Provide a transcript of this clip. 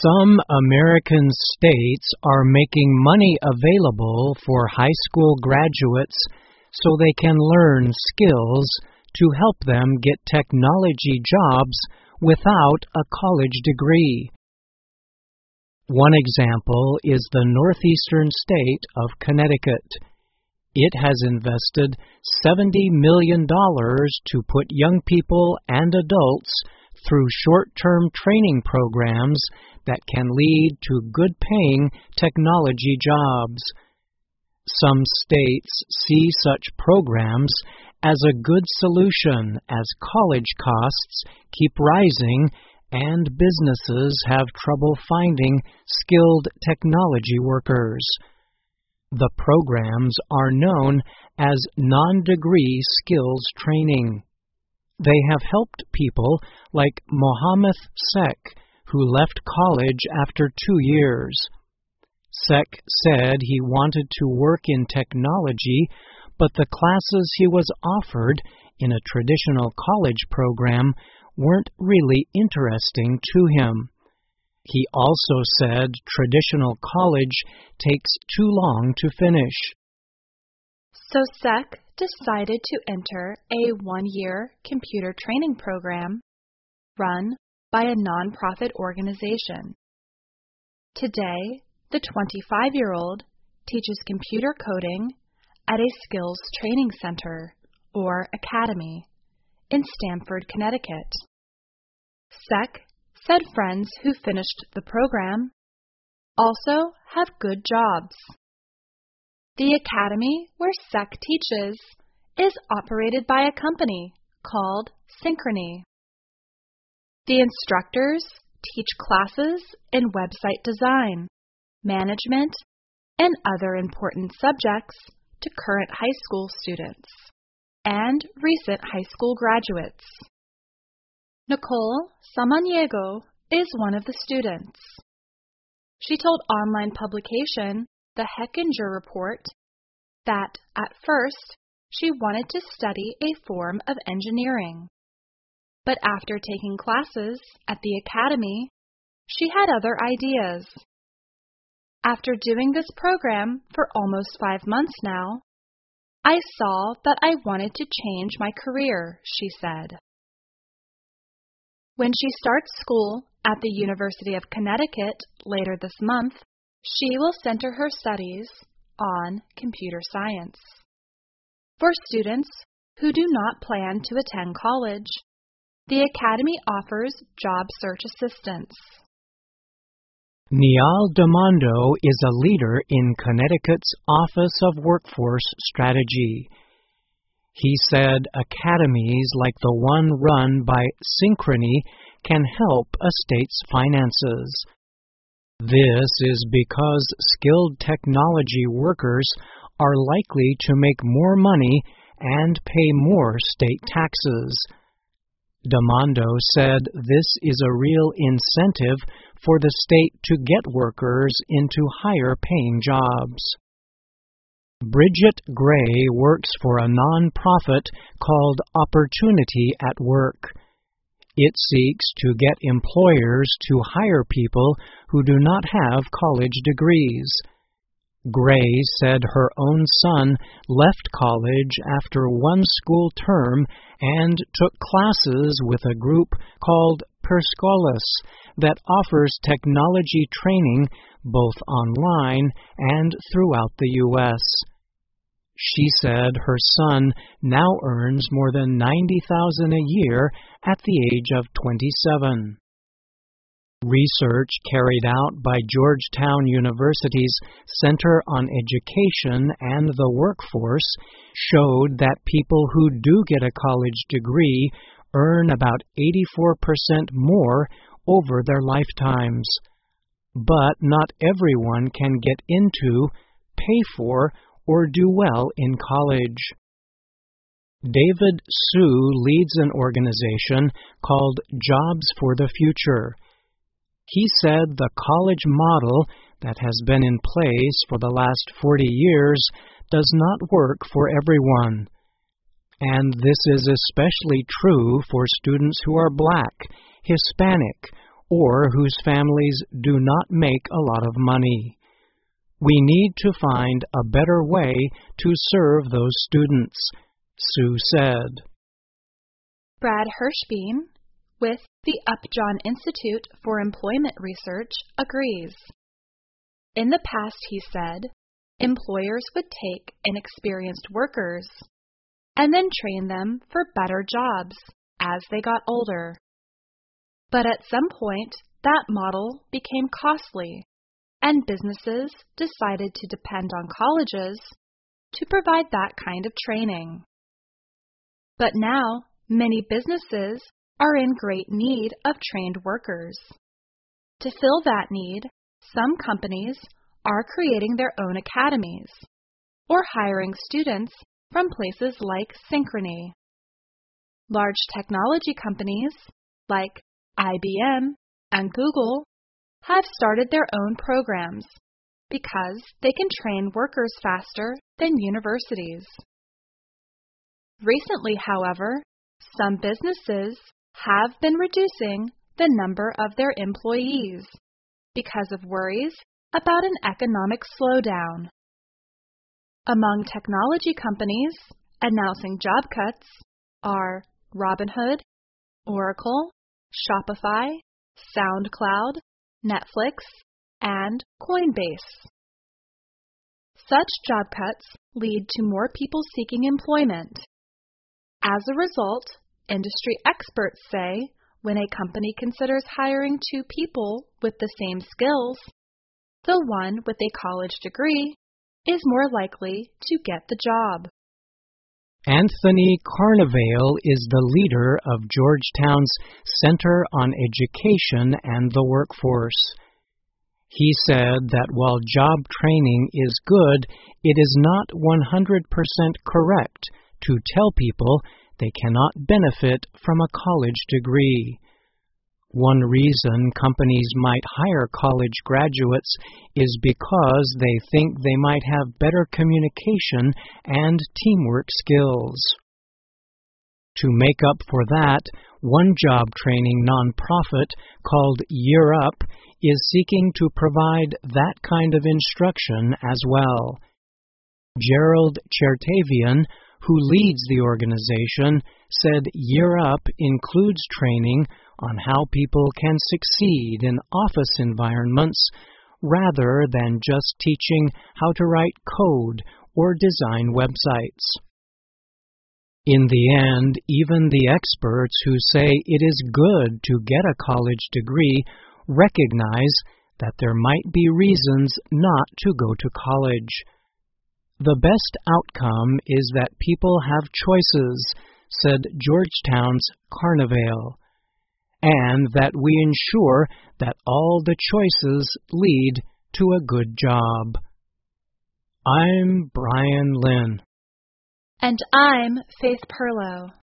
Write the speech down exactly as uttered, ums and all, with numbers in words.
Some American states are making money available for high school graduates so they can learn skills to help them get technology jobs without a college degree. One example is the northeastern state of Connecticut. It has invested seventy million dollars to put young people and adults through short-term training programs that can lead to good-paying technology jobs. Some states see such programs as a good solution as college costs keep rising and businesses have trouble finding skilled technology workers. The programs are known as non-degree skills training. They have helped people like Mohammed Sek, who left college after two years. Sek said he wanted to work in technology, but the classes he was offered in a traditional college program weren't really interesting to him. He also said traditional college takes too long to finish. So Sek decided to enter a one-year computer training program run by a nonprofit organization. Today, the twenty-five-year-old teaches computer coding at a skills training center, or academy, in Stamford, Connecticut. Sek said friends who finished the program also have good jobs. The academy where Sek teaches is operated by a company called Synchrony. The instructors teach classes in website design, management, and other important subjects to current high school students and recent high school graduates. Nicole Samaniego is one of the students. She told online publication The Hechinger Report that at first she wanted to study a form of engineering, but after taking classes at the academy, she had other ideas. After doing this program for almost five months now, I saw that I wanted to change my career, she said. When she starts school at the University of Connecticut later this month, she will center her studies on computer science. For students who do not plan to attend college, the Academy offers job search assistance. Niall Demando is a leader in Connecticut's Office of Workforce Strategy. He said academies like the one run by Synchrony can help a state's finances. This is because skilled technology workers are likely to make more money and pay more state taxes. Demando said this is a real incentive for the state to get workers into higher-paying jobs. Bridget Gray works for a nonprofit called Opportunity at Work. It seeks to get employers to hire people who do not have college degrees. Gray said her own son left college after one school term and took classes with a group called Perscolas that offers technology training both online and throughout the U S She said her son now earns more than ninety thousand dollars a year at the age of twenty-seven. Research carried out by Georgetown University's Center on Education and the Workforce showed that people who do get a college degree earn about eighty-four percent more over their lifetimes. But not everyone can get into, pay for, or do well in college. David Su leads an organization called Jobs for the Future. He said the college model that has been in place for the last forty years does not work for everyone. And this is especially true for students who are Black, Hispanic, or whose families do not make a lot of money. We need to find a better way to serve those students, Sue said. Brad Hirschbein, with the Upjohn Institute for Employment Research, agrees. In the past, he said, employers would take inexperienced workers and then train them for better jobs as they got older. But at some point, that model became costly, and businesses decided to depend on colleges to provide that kind of training. But now, many businesses are in great need of trained workers. To fill that need, some companies are creating their own academies or hiring students from places like Synchrony. Large technology companies like I B M and Google have started their own programs because they can train workers faster than universities. Recently, however, some businesses have been reducing the number of their employees because of worries about an economic slowdown. Among technology companies announcing job cuts are Robinhood, Oracle, Shopify, SoundCloud, Netflix, and Coinbase. Such job cuts lead to more people seeking employment. As a result, industry experts say when a company considers hiring two people with the same skills, the one with a college degree is more likely to get the job. Anthony Carnevale is the leader of Georgetown's Center on Education and the Workforce. He said that while job training is good, it is not one hundred percent correct to tell people they cannot benefit from a college degree. One reason companies might hire college graduates is because they think they might have better communication and teamwork skills. To make up for that, one job training nonprofit called Year Up is seeking to provide that kind of instruction as well. Gerald Chertavian, who leads the organization, said Year Up includes training on how people can succeed in office environments rather than just teaching how to write code or design websites. In the end, even the experts who say it is good to get a college degree recognize that there might be reasons not to go to college. The best outcome is that people have choices, said Georgetown's Carnevale, and that we ensure that all the choices lead to a good job. I'm Brian Lynn. And I'm Faith Perlow.